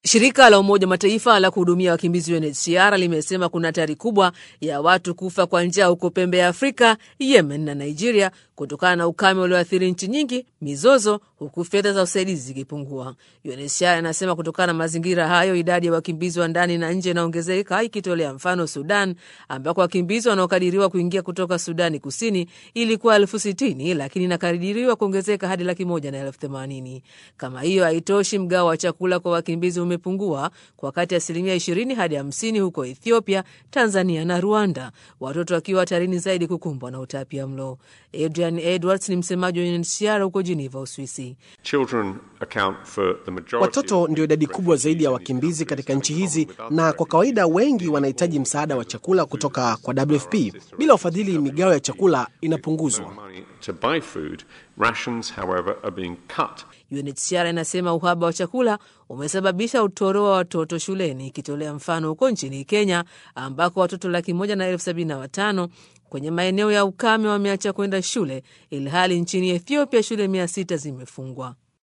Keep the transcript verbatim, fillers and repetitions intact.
Shirika la Umoja Mataifa la kuhudumia wakimbizi U N H C R limesema kuna hatari kubwa ya watu kufa kwa njaa huko pembe ya Afrika, Yemen na Nigeria kutokana na ukame ulioathiri nchi nyingi, mizozo, huku fedha za usaidizi zikipungua. U N H C R inasema kutokana na mazingira hayo, idadi ya wakimbizi wa ndani na nje inaongezeka, ikitolea mfano Sudan ambako wakimbizi wanaokadiriwa kuingia kutoka Sudani Kusini ilikuwa elfu sitini lakini inakadiriwa kuongezeka hadi laki moja na elfu themanini. Kama hiyo haitoshi, mgao wa chakula kwa wakimbizi umepungua kwa kati ya asilimia ishirini hadi hamsini huko Ethiopia, Tanzania na Rwanda, watoto wakiwa hatarini zaidi kukumbwa na utapiamlo. Adrian Edwards ni msemaji wa U N H C R huko Geneva, Uswisi. Watoto ndio idadi kubwa zaidi ya wakimbizi katika nchi hizi, na kwa kawaida wengi wanahitaji msaada wa chakula kutoka kwa W F P. Bila ufadhili, migao ya chakula inapunguzwa. U N H C R inasema uhaba wa chakula umesababisha utoro wa watoto shuleni, ikitolea mfano huko nchini Kenya ambako watoto laki moja na elfu sabini na watano kwenye maeneo ya ukame wameacha kwenda shule, ilhali nchini Ethiopia shule mia sita zimefungwa.